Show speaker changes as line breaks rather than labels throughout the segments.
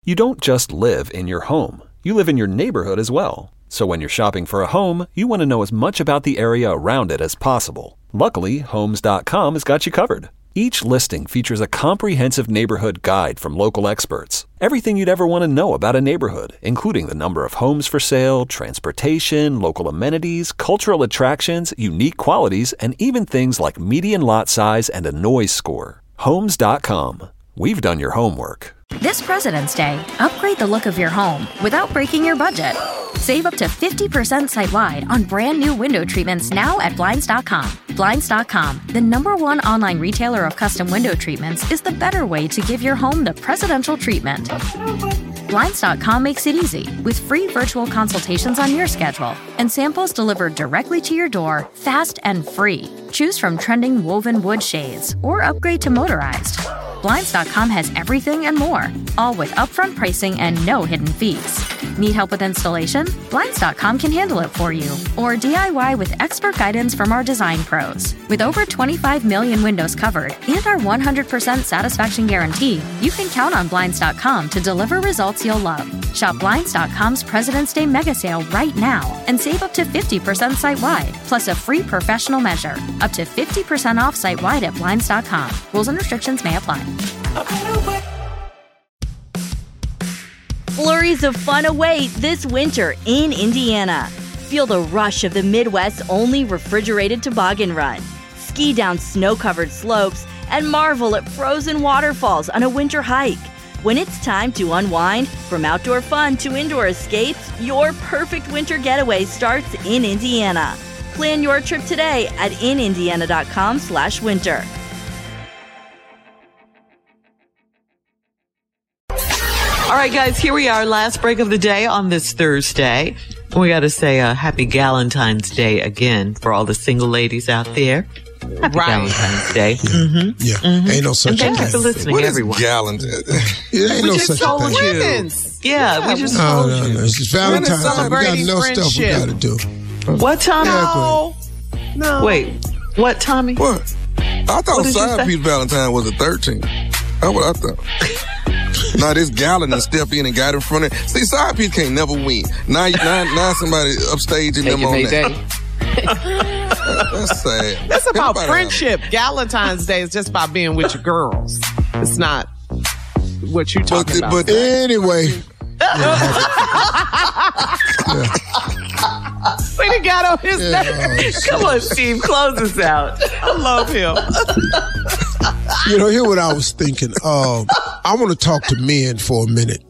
You don't just live in your home. You live in your neighborhood as well. So when you're shopping for a home, you want to know as much about the area around it as possible. Luckily, Homes.com has got you covered. Each listing features a comprehensive neighborhood guide from local experts. Everything you'd ever want to know about a neighborhood, including the number of homes for sale, transportation, local amenities, cultural attractions, unique qualities, and even things like median lot size and a noise score. Homes.com. We've done your homework.
This President's Day, upgrade the look of your home without breaking your budget. Save up to 50% site-wide on brand new window treatments now at Blinds.com. Blinds.com, the #1 online retailer of custom window treatments, is the better way to give your home the presidential treatment. Blinds.com makes it easy with free virtual consultations on your schedule and samples delivered directly to your door, fast and free. Choose from trending woven wood shades or upgrade to motorized. Blinds.com has everything and more, all with upfront pricing and no hidden fees. Need help with installation? Blinds.com can handle it for you. Or DIY with expert guidance from our design pros. With over 25 million windows covered and our 100% satisfaction guarantee, you can count on Blinds.com to deliver results you'll love. Shop Blinds.com's President's Day mega sale right now and save up to 50% site-wide, plus a free professional measure. Up to 50% off site-wide at Blinds.com. Rules and restrictions may apply.
Flurries of fun await this winter in Indiana. Feel the rush of the Midwest's only refrigerated toboggan run. Ski down snow-covered slopes and marvel at frozen waterfalls on a winter hike. When it's time to unwind, from outdoor fun to indoor escapes, your perfect winter getaway starts in Indiana. Plan your trip today at inindiana.com/winter.
All right, guys, here we are, last break of the day on this Thursday. We got to say happy Galentine's Day again for all the single ladies out there. Happy Galentine's Day.
Mm-hmm. Yeah, ain't no such thing.
Thank you for listening, everyone.
Galentine? It ain't no such thing.
Yeah, we just told you.
No. It's just Valentine's Day. We got enough stuff we got to do.
What, Tommy?
No.
Wait, what, Tommy?
What? I thought Side Piece Valentine was a 13. That's what I thought. Now this Gallon and step in and got in front of. See, Side Piece can't never win. Now somebody upstaging them on that. That's sad.
That's about friendship. Galentine's Day is just about being with your girls. It's not what you're talking about.
But anyway.
We done got on his nerves.
Come on, Steve, close us out.
I love him.
Here's what I was thinking. I want to talk to men for a minute.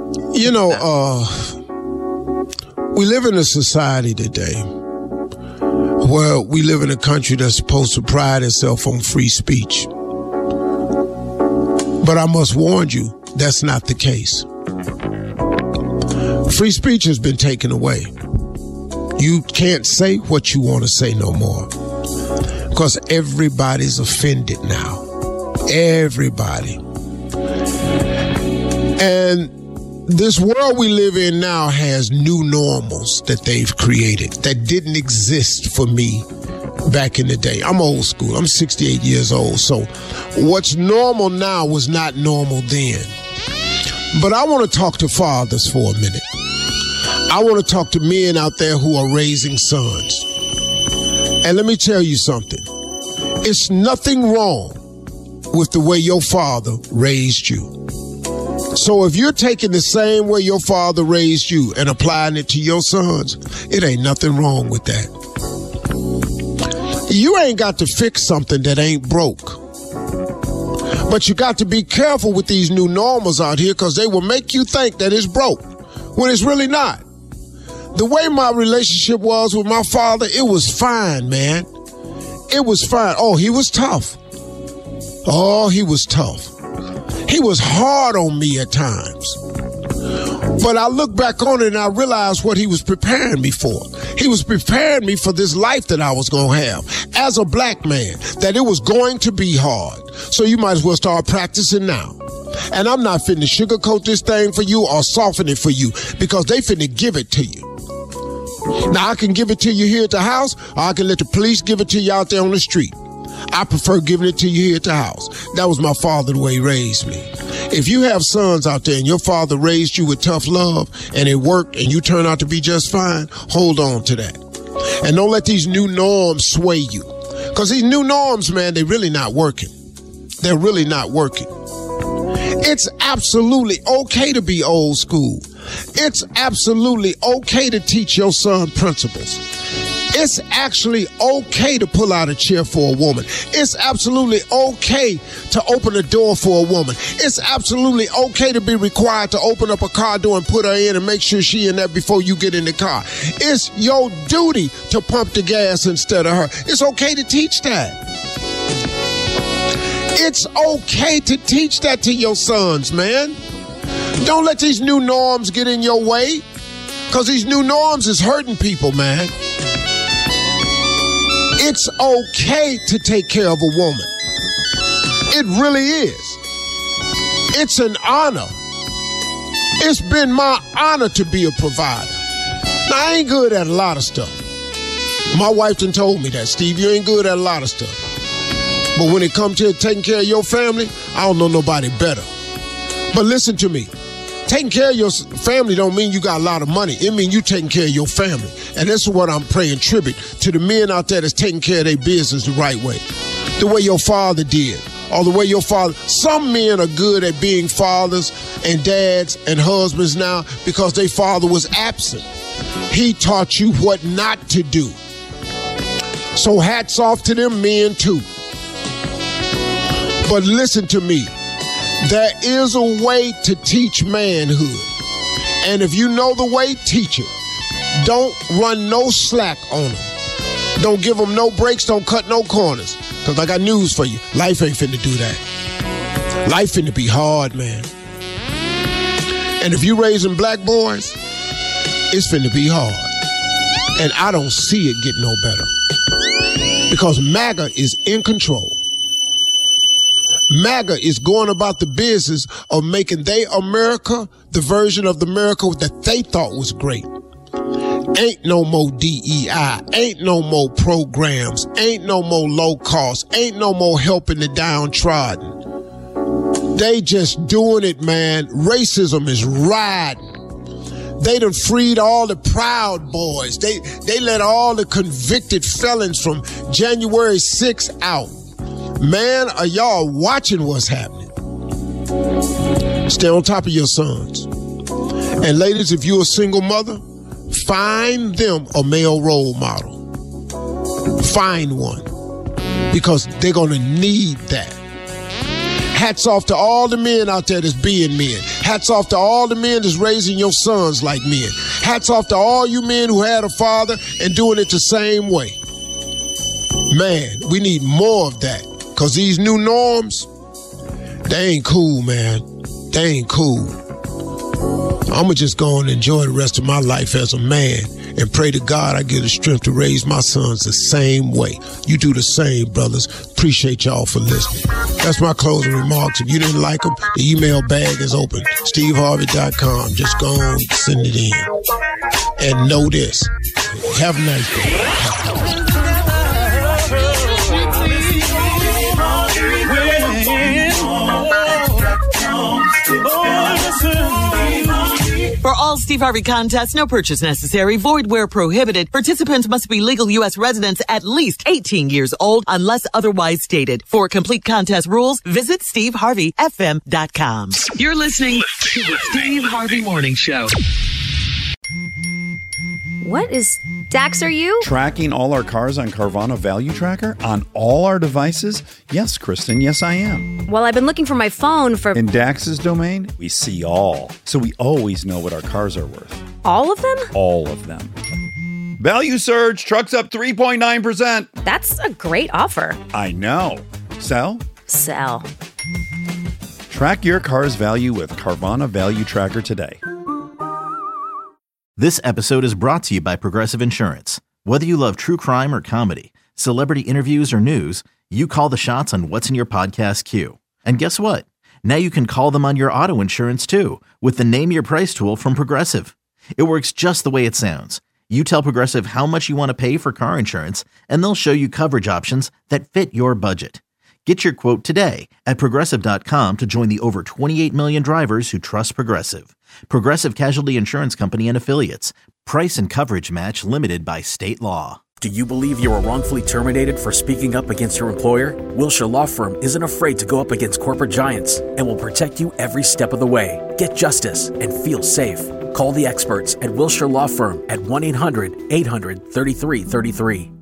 We live in a society today where we live in a country that's supposed to pride itself on free speech. But I must warn you, that's not the case. Free speech has been taken away. You can't say what you want to say no more because everybody's offended now. Everybody. And this world we live in now has new normals that they've created that didn't exist for me back in the day. I'm old school. I'm 68 years old. So what's normal now was not normal then. But I want to talk to fathers for a minute. I want to talk to men out there who are raising sons. And let me tell you something. It's nothing wrong with the way your father raised you. So if you're taking the same way your father raised you and applying it to your sons, it ain't nothing wrong with that. You ain't got to fix something that ain't broke. But you got to be careful with these new normals out here because they will make you think that it's broke when it's really not. The way my relationship was with my father, it was fine, man. It was fine. Oh, he was tough. Oh, he was tough. He was hard on me at times. But I look back on it and I realize what he was preparing me for. He was preparing me for this life that I was going to have as a black man, that it was going to be hard. So you might as well start practicing now. And I'm not finna sugarcoat this thing for you or soften it for you because they finna give it to you. Now, I can give it to you here at the house, or I can let the police give it to you out there on the street. I prefer giving it to you here at the house. That was my father, the way he raised me. If you have sons out there and your father raised you with tough love and it worked and you turn out to be just fine, hold on to that. And don't let these new norms sway you. Because these new norms, man, they're really not working. They're really not working. It's absolutely okay to be old school. It's absolutely okay to teach your son principles. It's actually okay to pull out a chair for a woman. It's absolutely okay to open a door for a woman. It's absolutely okay to be required to open up a car door and put her in and make sure she in there before you get in the car. It's your duty to pump the gas instead of her. It's okay to teach that. It's okay to teach that to your sons, man. Don't let these new norms get in your way, because these new norms is hurting people, man. It's okay to take care of a woman. It really is. It's an honor. It's been my honor to be a provider. Now, I ain't good at a lot of stuff. My wife done told me that, Steve, you ain't good at a lot of stuff. But when it comes to taking care of your family, I don't know nobody better. But listen to me. Taking care of your family don't mean you got a lot of money. It means you taking care of your family. And this is what I'm paying tribute to the men out there that's taking care of their business the right way. The way your father did. Or the way your father. Some men are good at being fathers and dads and husbands now because their father was absent. He taught you what not to do. So hats off to them men too. But listen to me. There is a way to teach manhood. And if you know the way, teach it. Don't run no slack on them. Don't give them no breaks. Don't cut no corners. Because I got news for you. Life ain't finna do that. Life finna be hard, man. And if you raising black boys, it's finna be hard. And I don't see it getting no better. Because MAGA is in control. MAGA is going about the business of making their America the version of the America that they thought was great. Ain't no more DEI. Ain't no more programs. Ain't no more low cost. Ain't no more helping the downtrodden. They just doing it, man. Racism is riding. They done freed all the Proud Boys. They let all the convicted felons from January 6th out. Man, are y'all watching what's happening? Stay on top of your sons. And ladies, if you're a single mother, find them a male role model. Find one. Because they're going to need that. Hats off to all the men out there that's being men. Hats off to all the men that's raising your sons like men. Hats off to all you men who had a father and doing it the same way. Man, we need more of that. Because these new norms, they ain't cool, man. They ain't cool. I'm going to just go and enjoy the rest of my life as a man and pray to God I get the strength to raise my sons the same way. You do the same, brothers. Appreciate y'all for listening. That's my closing remarks. If you didn't like them, the email bag is open. SteveHarvey.com. Just go on, send it in. And know this. Have a nice day.
For all Steve Harvey contests, no purchase necessary, void where prohibited. Participants must be legal U.S. residents at least 18 years old unless otherwise stated. For complete contest rules, visit SteveHarveyFM.com. You're listening to the Steve Harvey Morning Show.
What is Dax, are you?
Tracking all our cars on Carvana Value Tracker on all our devices? Yes, Kristen, yes I am.
Well, I've been looking for my phone for...
In Dax's domain, we see all. So we always know what our cars are worth.
All of them?
All of them. Value surge, trucks up 3.9%.
That's a great offer.
I know. Sell?
Sell.
Track your car's value with Carvana Value Tracker today.
This episode is brought to you by Progressive Insurance. Whether you love true crime or comedy, celebrity interviews or news, you call the shots on what's in your podcast queue. And guess what? Now you can call them on your auto insurance too with the Name Your Price tool from Progressive. It works just the way it sounds. You tell Progressive how much you want to pay for car insurance, and they'll show you coverage options that fit your budget. Get your quote today at Progressive.com to join the over 28 million drivers who trust Progressive. Progressive Casualty Insurance Company and Affiliates. Price and coverage match limited by state law.
Do you believe you were wrongfully terminated for speaking up against your employer? Wilshire Law Firm isn't afraid to go up against corporate giants and will protect you every step of the way. Get justice and feel safe. Call the experts at Wilshire Law Firm at 1-800-800-3333.